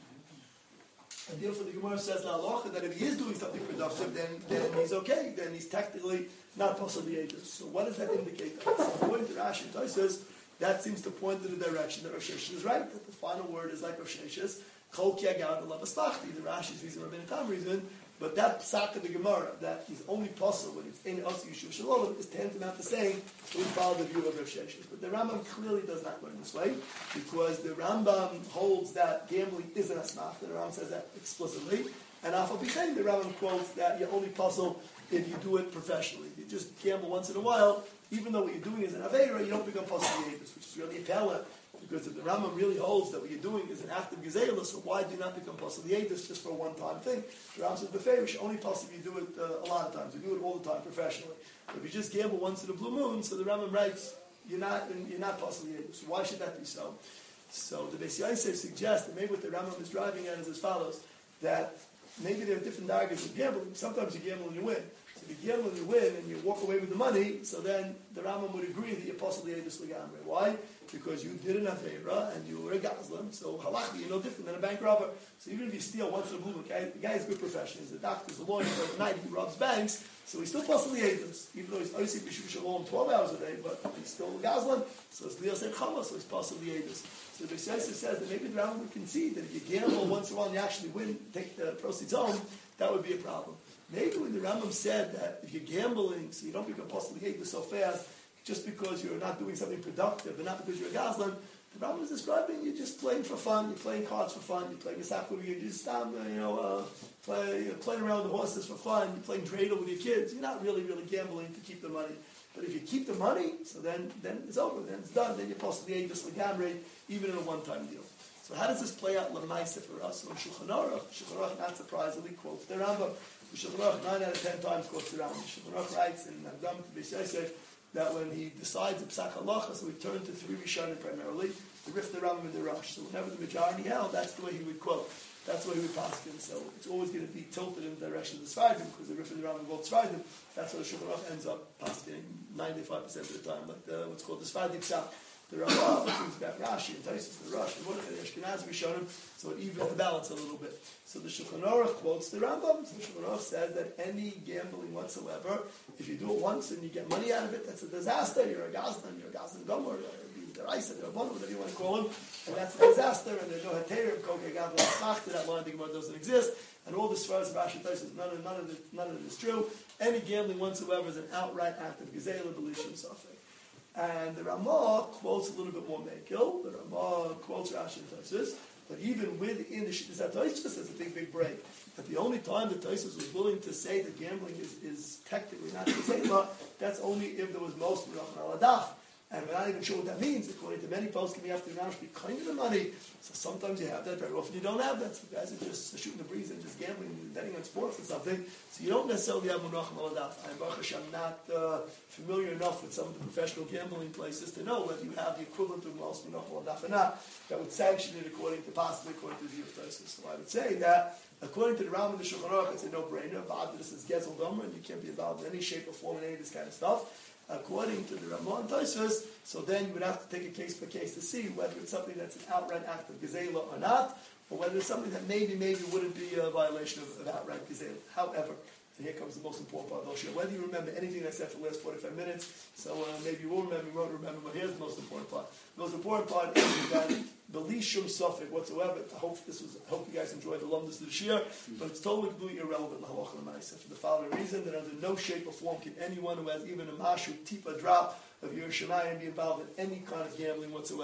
And therefore the Gemara says la halacha that if he is doing something productive, then then he's okay. Then he's technically not possibly aidus. So what does that indicate? So according to Rashi and Tosfos, that seems to point to the direction that Rav Sheshes is right. That the final word is like Rav Sheshes. Kol ki agad lavastachti. The Rashi's reason, Rabbeinu Tam reason. But that psak of the Gemara, that he's only possible when it's in Osi Yishuv Shalom, is tantamount to saying we follow the view of Rav Sheshes. But the Rambam clearly does not learn this way, because the Rambam holds that gambling is an asmach. The Rambam says that explicitly. And Afal B'chein, the Rambam quotes that you're only possible if you do it professionally. You just gamble once in a while, even though what you're doing is an Aveira, you don't become possible Yedus, which is really a pella. Because if the Rambam really holds that what you're doing is an act of Gezeilah, so why do you not become possible Yedus just for a one-time thing? The Rambam says, Beferish, only possible you do it uh, a lot of times. You do it all the time professionally. But if you just gamble once in a blue moon, so the Rambam writes, you're not you're not possible Yedus. So why should that be so? So the Beis Yosef suggests that maybe what the Rambam is driving at is as follows, that maybe there are different targets of gambling. Sometimes you gamble and you win. So if you gamble and you win and you walk away with the money, so then the Rambam would agree that you're possibly Yedus Legamre. Why? Because you did an Aveira and you were a Gazlan, so halachically you're no different than a bank robber. So even if you steal once in a blue moon, the guy is a good profession. He's a doctor, he's a lawyer, but at night he robs banks, so he's still possibly Yedus. Even though he's Oisik B'Shuv Shalom twelve hours a day, but he's still a Gazlan, so it's Leo Sed Chama, so he's possibly Yedus. So the Beis Yosef says that maybe the Rambam would concede that if you gamble once in a while and you actually win, take the proceeds home, that would be a problem. Maybe when the Rambam said that if you're gambling, so you don't become possibly Yedus so fast, just because you're not doing something productive, and not because you're a Gazlan, the Rambam is describing you're just playing for fun, you're playing cards for fun, you're playing a sakura, you're just um, you know, uh, play, you're playing around with the horses for fun, you're playing dreidel with your kids, you're not really, really gambling to keep the money. But if you keep the money, so then, then it's over, then it's done, then you're possibly Yedus Legamre, even in a one-time deal. So how does this play out L'maisa for us? So in Shulchan Aruch, Shulchan Aruch not surprisingly quotes the Rambam. Shulchan Aruch nine out of ten times quotes the Rambam. Shulchan Aruch writes in Nagdam to Beis Yosef that when he decides a psak halacha, so he turned to three Rishonim primarily, the Rif, the Rambam, and the Rosh. So whenever the majority held, that's the way he would quote. That's the way he would pass him. So it's always going to be tilted in the direction of the Sfardim, because the Rif and the Rambam both Sfardim. That's why the Shulchan Aruch ends up passing ninety-five percent of the time, like the, what's called the Sfardim psak. The Rambam brings back Rashi and Tosfos, the Rosh, and Mordechai, the Ashkenazi Rishonim, so it evens the balance a little bit. So the Shulchan Aruch quotes the Rambam. So the Shulchan Aruch says that any gambling whatsoever, if you do it once and you get money out of it, that's a disaster. You're a Gazlan, you're a Gazlan Gomer, you're a Reisa, you're a Bono, whatever you want to call him, and that's a disaster, and there's no Heter, Koge Gavla, Smachta, that line, the Gemara doesn't exist, and all the Sfaras of Rashi and Tosfos, none of, none, of it, none of it is true. Any gambling whatsoever is an outright act of Gezeilah, Belishim, Safek. And the Ramah quotes a little bit more Mekil. The Ramah quotes Rashi and Tosfos, but even within the Shittas Tosfos, there's a big, big break. But the only time that Tosfos was willing to say that gambling is, is technically not Gezeilah, that's only if there was most Merachman Aladaf. And we're not even sure what that means. According to many poskim, you have to now be kind of the money. So sometimes you have that, very often you don't have that. So guys are just shooting the breeze and just gambling and betting on sports or something. So you don't necessarily have Munachim Aladaf. I'm Baruch Hashem not uh, familiar enough with some of the professional gambling places to know whether you have the equivalent of most Munachim Aladaf or not. That would sanction it according to, possibly according to the view of Tosfos. So I would say that according to the Rambam and the Shulchan Aruch, it's a no-brainer. This is Gezel Gomer, and you can't be involved in any shape or form in any of this kind of stuff. According to the Ramah and Tosfos, so then you would have to take a case by case to see whether it's something that's an outright act of Gezeilah or not, or whether it's something that maybe, maybe wouldn't be a violation of, of outright Gezeilah. However, and here comes the most important part of the show, whether you remember anything I said for the last forty-five minutes, so uh, maybe you will remember, you won't remember, but here's the most important part. The most important part is that the least shum suffix whatsoever. I hope this was. I hope you guys enjoyed the lumdus of the shir, but it's totally completely irrelevant in the halacha l'maaseh for the following reason: that under no shape or form can anyone who has even a mashu tipa drop of Yerushalayim be involved in any kind of gambling whatsoever,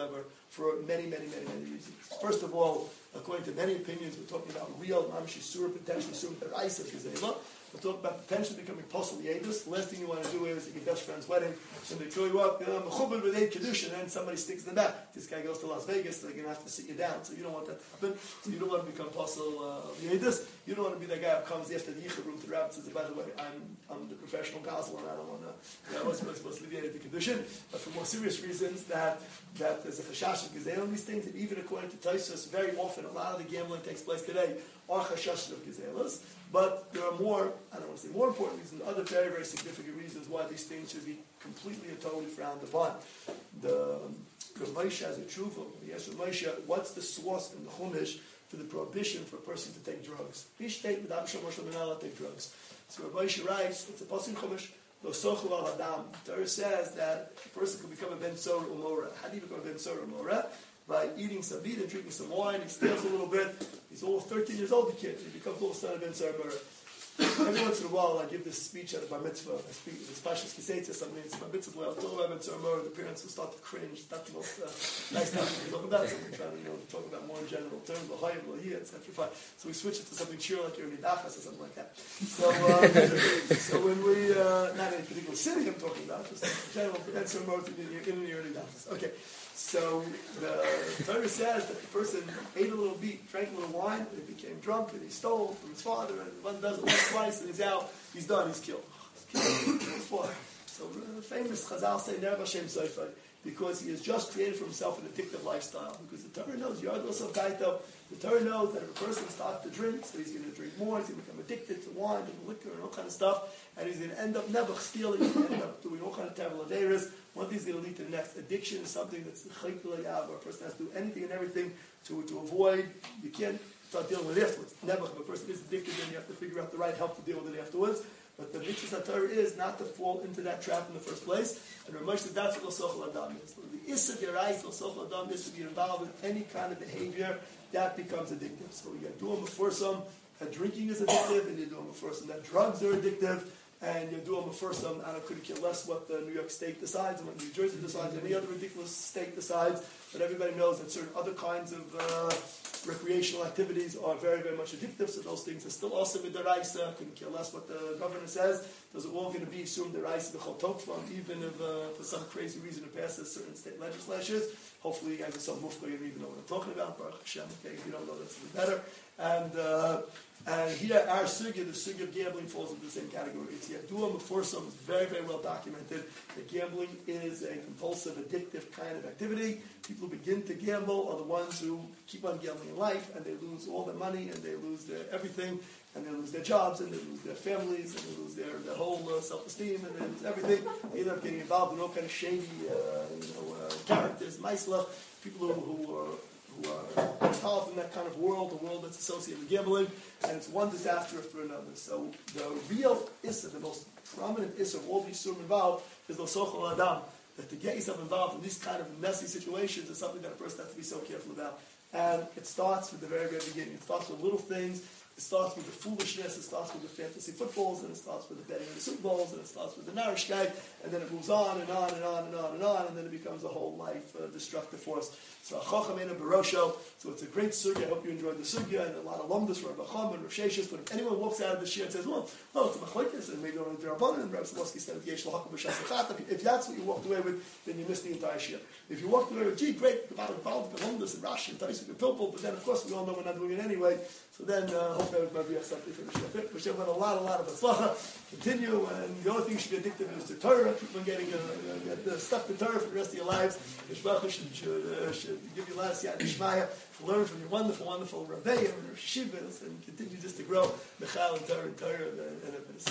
for many, many, many, many reasons. First of all, according to many opinions, we're talking about real mamish surah, potentially surah deraisa gezela. We're talking about potentially becoming possible yedus. The last thing you want to do is at your best friend's wedding, and they call you up, mechubed with eight kedushin, and then somebody sticks in the back. This guy goes to Las Vegas, they're going to have to sit you down. So you don't want that to happen. So you don't want to become possible uh, yedus. You don't want to be that guy who comes after the yichud room to the rabbi and says, by the way, I'm I'm the professional gospel, and I don't want to. You know, I wasn't supposed to leave the kedushin. But for more serious reasons, that that there's a chashash of gezeilah on these things, and even according to Tosfos, very often a lot of the gambling takes place today are chashash of gezeilas. But there are more, I don't want to say more important reasons, other very, very significant reasons why these things should be completely and totally frowned upon. The, the Moshe has a tshuva. He asks Moshe, what's the source in the Chumash for the prohibition for a person to take drugs? Each state without Shem Moshe will not take drugs. So Moshe writes, it's a pasuk in Chumash, Lo sochel al adam. The Torah says that a person can become a ben sora umora. How do you become a ben sora umora? By eating some meat and drinking some wine. He steals a little bit. He's all thirteen years old, the kid. He becomes all of a sudden a ben sora umora. Every once in a while, I give this speech at a bar mitzvah. I speak this pashas kiseitza. Something it's bar mitzvah. I'll talk about ben sora umora. The parents will start to cringe. That's the most uh, nice thing to talk about. So we're trying to, you know, talk about more in general terms, l'chayim, l'hiyah, et cetera. So we switch it to something cheer like you're in Nidachas or something like that. So, uh, so when we, uh, not any particular city I'm talking about, just in general, ben sora umora in the early Nidachas. Okay. So the Torah says that the person ate a little beet, drank a little wine, and he became drunk, and he stole from his father, and one does it once, twice, and he's out, he's done, he's killed. He's killed. So the famous Chazal say, Ner Hashem Soifai, because he has just created for himself an addictive lifestyle. Because the Torah knows, Yard also Kaito, the Torah knows that if a person starts to drink, so he's going to drink more, he's going to become addicted to wine and liquor and all kind of stuff, and he's going to end up never stealing, he's going to end up doing all kind of terrible averas. One thing is going to lead to the next. Addiction is something that's the chayk where a person has to do anything and everything to, to avoid. You can't start dealing with it afterwards. Never. If a person is addicted, then you have to figure out the right help to deal with it afterwards. But the mitzvah Torah is not to fall into that trap in the first place. And Ramesh says that's what l'sochel adam is. The issa derais l'sochel adam is to be involved in any kind of behavior that becomes addictive. So you do them before some that drinking is addictive, and you do them before some that drugs are addictive. And you do them first, um, I don't could care less what the New York State decides, and what New Jersey decides, any other ridiculous state decides. But everybody knows that certain other kinds of uh, recreational activities are very, very much addictive. So those things are still also with deraisa. Couldn't care less what the governor says. Those are all going to be assumed deraisa the chol tokfam, even if uh, for some crazy reason it passes certain state legislatures. Hopefully you guys are so mufka you don't even know what I'm talking about. Baruch Hashem. Okay, if you don't know, that's even better. And uh, And here, our sugya, the sugya of gambling, falls into the same category. It's Yadua Meforsom, it's very, very well documented that gambling is a compulsive, addictive kind of activity. People who begin to gamble are the ones who keep on gambling in life, and they lose all their money, and they lose their everything, and they lose their jobs, and they lose their families, and they lose their, their whole uh, self-esteem, and they lose everything. They end up getting involved in all kind of shady uh, you know, uh, characters, maisla, people who, who are who are involved in that kind of world, a world that's associated with gambling, and it's one disaster after another. So the real issa, the most prominent issa of all these surim involved, is the sochel adam, that to get yourself involved in these kind of messy situations is something that a person has to be so careful about. And it starts with the very, very beginning. It starts with little things. It starts with the foolishness, it starts with the fantasy footballs, and it starts with the betting on the Super Bowls, and it starts with the narishkeit, and then it moves on and on and on and on and on, and then it becomes a whole life uh, destructive force. So Chacham Ena Barosho, so it's a great sugya. I hope you enjoyed the sugya, and a lot of lumdus for Rabbi Chacham and Rav Sheshes. But if anyone walks out of the shir and says, well, well, it's a machlokes, and maybe only the Rabbanan, and Rabbi Solosky said, Yesh L'Hakam B'Shas L'Chat. If that's what you walked away with, then you missed the entire shir. If you walked away with, gee, great, about involved with lumdus and Rashi and Taisuk and Pilpul, but then of course we all know we're not doing it anyway. So then, uh, hope everybody has something for the shir. Which have a lot, a lot of atzlacha. Continue, and the only thing you should be addicted to is to Torah. Keep on getting uh, get, uh, stuck to Torah for the rest of your lives. Yishbach should, should, uh, should give you a lot of siyat nishmaya, learn from your wonderful, wonderful Rebbeim and Shivas, and continue just to grow Mechal and Torah and Torah and, and, and